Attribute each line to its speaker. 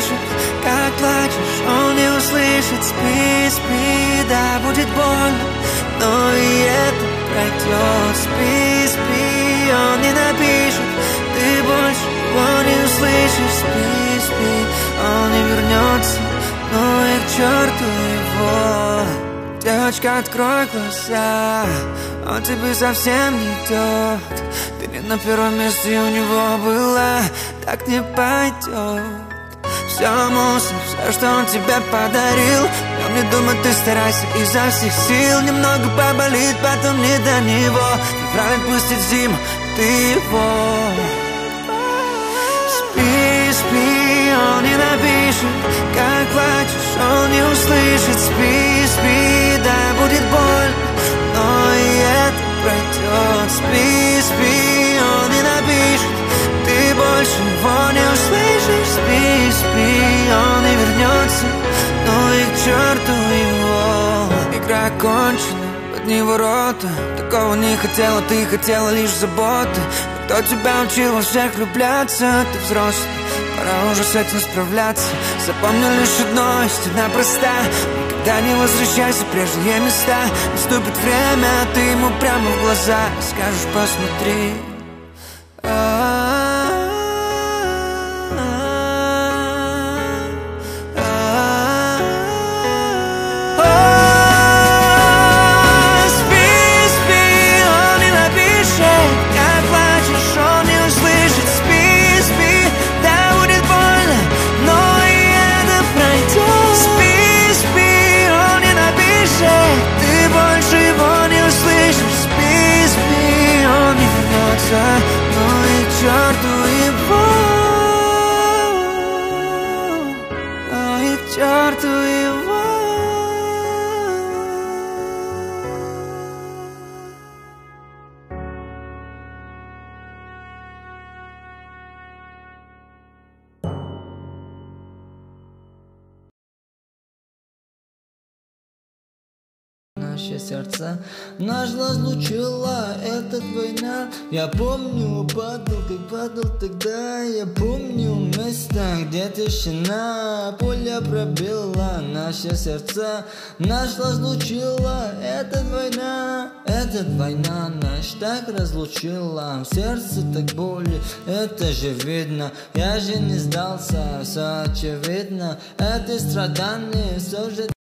Speaker 1: напишет, как плачешь, он не услышит. Спи, спи, да, будет больно, но и это пройдет. Спи, спи, он не напишет, ты больше его не услышишь. Спи, спи, он не вернется, ну и к черту его. Девочка, открой глаза, он тебе совсем не тот. Ты не на первом месте у него была, так не пойдет. Все мусор, все, что он тебе подарил. Но мне думать, ты старайся изо всех сил. Немного поболит, потом не до него. Февраль отпустит зиму, ты его. Спи, спи, он не напишет, как плачешь, он не услышит. Спи, спи, да, будет больно, но и это пройдет. Спи, спи, он не напишет, ты больше его не услышишь. Спи, спи, он не вернется, ну и к черту его. Игра окончена, одни ворота. Такого не хотела, ты хотела лишь заботы. Кто тебя учил во всех влюбляться? Ты взрослый, пора уже с этим справляться. Запомни лишь одно, истина проста: никогда не возвращайся в прежние места. Наступит время, ты ему прямо в глаза скажешь: посмотри. Ну и к черту его, ну и к черту его.
Speaker 2: Наши сердца нас разлучила эта война. Я помню, падал, как падал тогда. Я помню место, где тишина. Поле пробила наши сердца. Нас разлучила эта война. Эта война нас так разлучила. В сердце так боли, это же видно. Я же не сдался, все очевидно. Это страдание все же